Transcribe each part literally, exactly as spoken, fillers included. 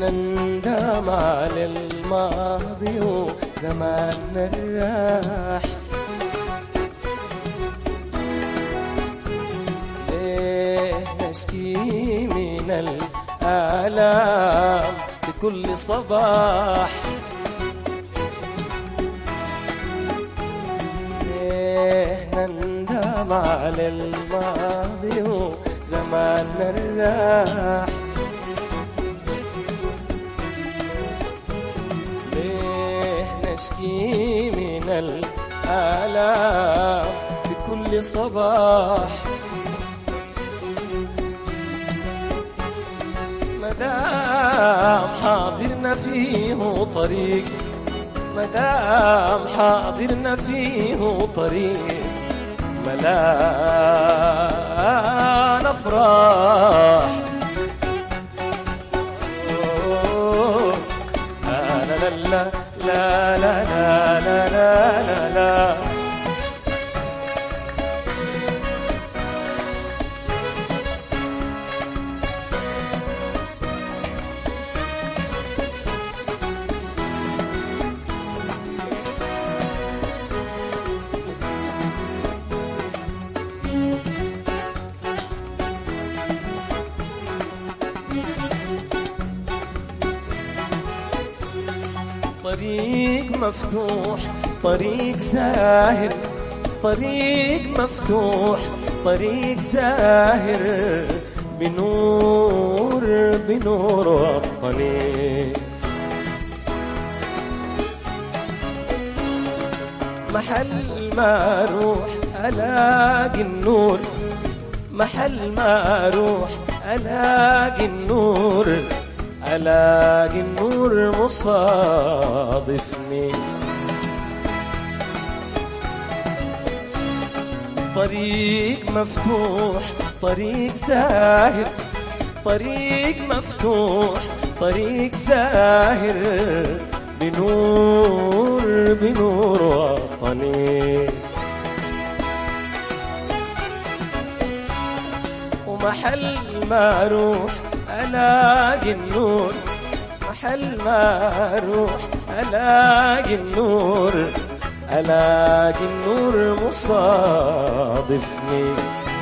نندم على الماضي وزماننا الراح، ليه نشكي من الآلام بكل صباح، ليه نندم على الماضي وزماننا الراح، نشكي من الآلام بكل صباح، مدام حاضرنا فيه طريق، مدام حاضرنا فيه طريق ملان أفراح. لا لا لا لا لا لا لا لا لا طريق مفتوح، طريق زاهر، طريق مفتوح، طريق زاهر بنور بنور وطني، محل ما اروح الاقي النور، محل ما اروح الاقي النور، ألاقي النور مصادفني، طريق مفتوح، طريق زاهر، طريق مفتوح، طريق زاهر بنور بنور وطني، ومحل ما اروح ألاقي النور، محل ما أروح ألاقي النور، ألاقي النور مصادفني،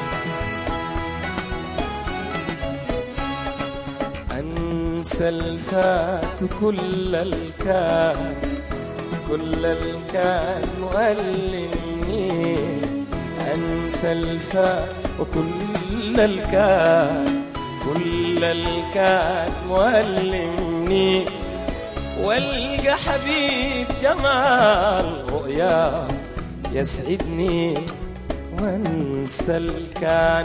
أنسى الفات كل الكان، كل الكان مؤلمني، أنسى الفات وكل الكان، كل الكان مؤلمني، والقى حبيب جمال رؤيا يسعدني، وانسى الكان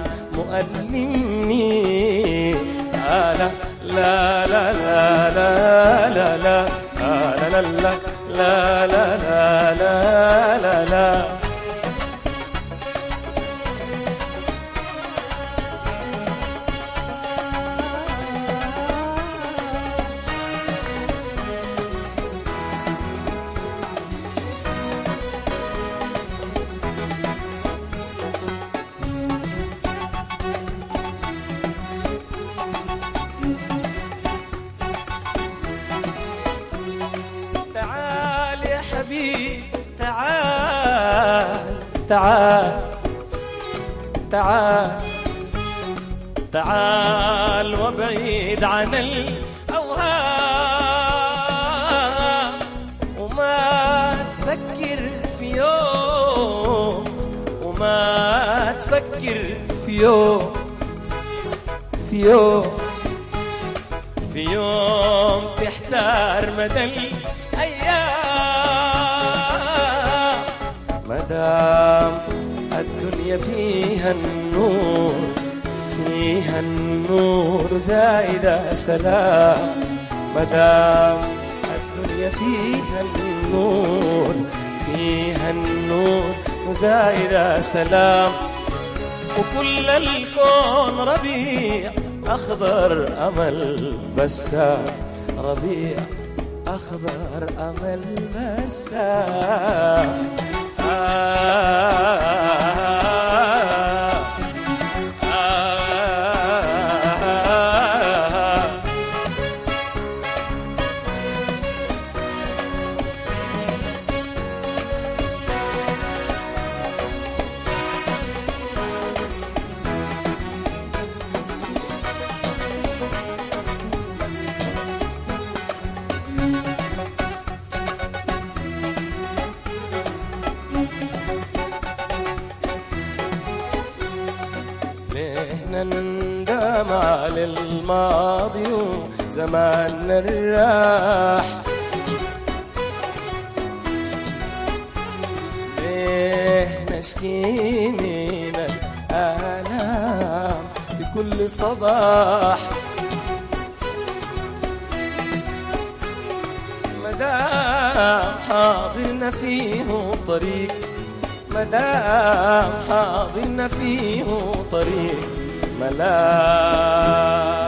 مؤلمني. آه لا لا لا لا لا لا لا آه لا لا لا لا لا لا لا لا تعال تعال تعال تعال وبعيد عن الأوهام، وما تفكر في يوم، وما تفكر في يوم، في يوم في يوم تحتار مدى الأيام، مدام الدنيا فيها النور، فيها النور زائدة سلام، مدام الدنيا فيها النور، فيها النور زائدة سلام، وكل الكون ربيع أخضر أمل بسام، ربيع أخضر أمل بسام. آه نندم على الماضي وزماننا الراح، ليه نشكي من الآلام في كل صباح، مدام حاضرنا فيه طريق، مدام حاضرنا فيه طريق ملاح.